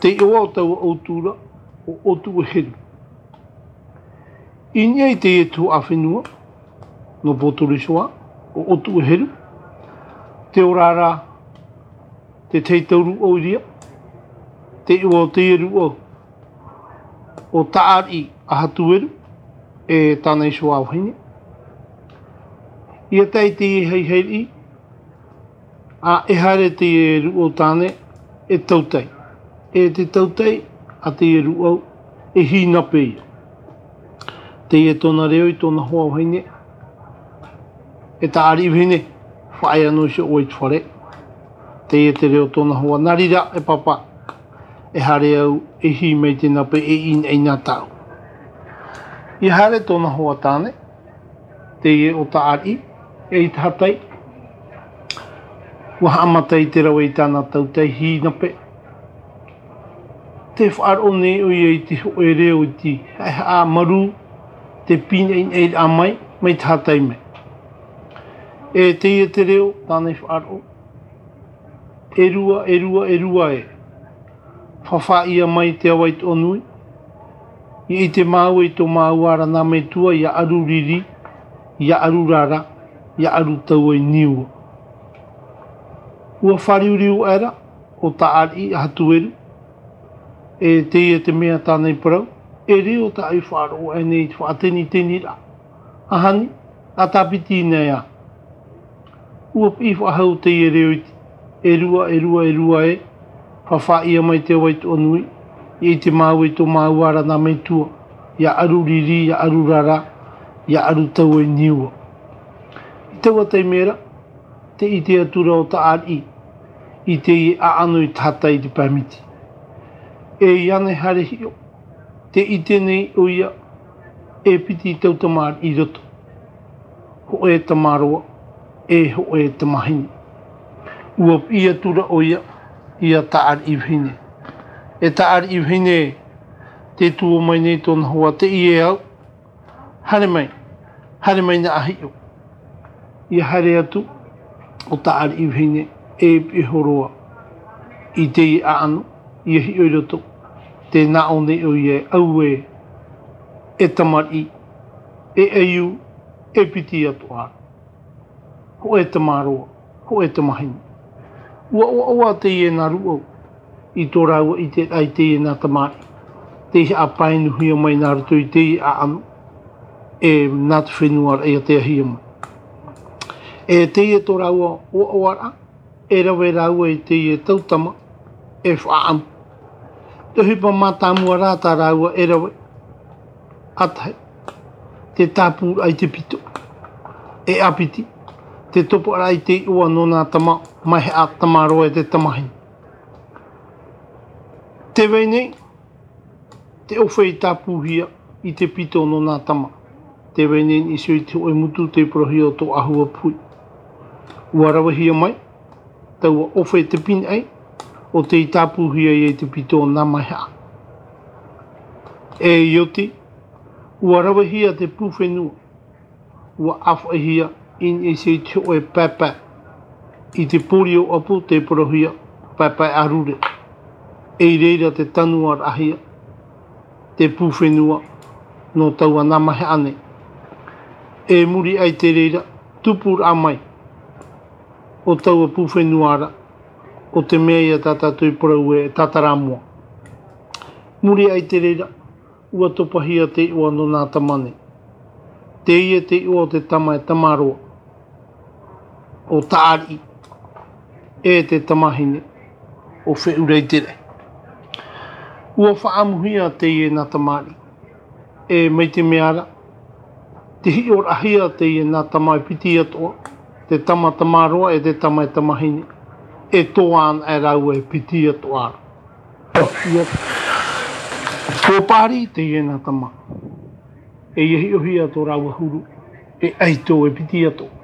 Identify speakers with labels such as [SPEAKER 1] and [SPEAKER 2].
[SPEAKER 1] te oa o tau o tūra o otu e heru. I nei te e tu awhenua no Poturisoa o otu e heru. Te orara te teitauru o iria. Te oa o te eru o taari a hatueru e tānei soa au hine. Ia tai te e hei hei a e hare te eru o tāne e tautai. E te tautai a te eru au e hina pēia. Te e tōna reo i tōna hoa au hine. E taari hine whae anō se o i tuare. Te e te reo tōna hoa narira e papa. E hare au e hi mei te nape e in e nā tau. I hare tōna hoa tāne. Te e o taari e i tātai. Waha amatai te rawa i tāna tautai hi nape. Te whaaro ne o i te ho e reo i ti. A maru te pina in e a mai tātai me. E te e te reo tāne whaaro. E rua e. Whawha ia mai te await onui. I te mau e tō mau ara nā me tua ia aru riri, ia aru rara, ia aru tau e niua. Ua whariuriu era o taari a hatueru. E te mea tānei parau. E reo ta ai whaaro e nei whaateni teni ra. Ahani, a tapiti nei a. Ua pi whahau te e reo iti. E rua e. Whawha ia mai te wait onui. I te mau e tō mau ara nā mei tua. Ia aru riri, ia aru rara, ia aru tau e niua. I teua te mera, te i te atura o taari. I te i a anu i tata i te pamiti. E iane hare hio. Te i tenei o ia e piti i tau tamar i roto. Ho e tamaroa, e ho e tamahini. Ua i atura o ia taari i hine. E taari i hine te tuo mai nei tōna hoa te i e au. Hare mai na ahio. Ia hare atu o taari i hine e pihoroa. I te i a anu, i hi o roto. Te naone o i e au e tamari, e eiu, e piti atu ara. Ho e tamaroa, ho e tamahini. Ua te i e naru au. I tō raua i te ai te i nā tamari. Te i a painu hia mai nā rato i te i a anu. E nā te whenuara e a te hia mai. E te i tō raua o ara. E rawe raua i te i tautama. E whaam. Te hipa mātāmua rāta raua e rawe. Atai. Te tāpūra ai te pito. E apiti. Te topo ara i te ua no nā tama. Mai a tamaroa e te tamahini. Te weinei, te ofe i tāpūhia i te pito no nā tama. Te weinei i sui te oe mutu te prohia o tō ahua pui. Ua rawahia mai, taua ofe te pini ai, o te i tāpūhia i te pito nā maha. E ioti, ua rawahia te pūwhenua. Ua awhahia in i sui te oe papa. I te porio apu te prohia papa arure. E reira te tanua rahia, te pūwhenua, no taua namahe ane. E muri ai te reira, tupur amai, o taua pūwhenuara, o te mea ia tātātui porau e tātaramua. Muri ai te reira, ua topahia te ua no nā tamane. Te ia te ua te tama e tamaroa, o taari, e te tamahine, o whiurei tere. Ua whaamuhia te i e nā tamari. E mei te meara. Te hi o rahia te i e nā tamai piti atoa. Te tama tamaroa e te tama e tamahine. E toan e rau e piti atoa. Ko pari te i e nā tama. E ihi ohia tō rau huru. E aito e piti atoa.